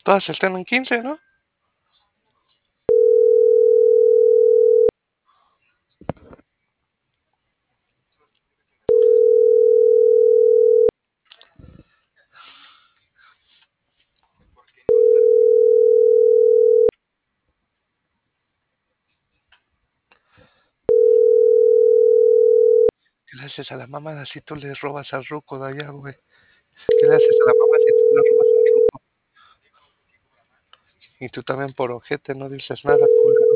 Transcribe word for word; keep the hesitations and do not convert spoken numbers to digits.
Todas están en quince, ¿no? ¿Qué le haces a la mamada si tú le robas al ruco de allá, güey? ¿Qué le haces a la mamá si tú le robas al ruco? Y tú también por ojete no dices nada, culero.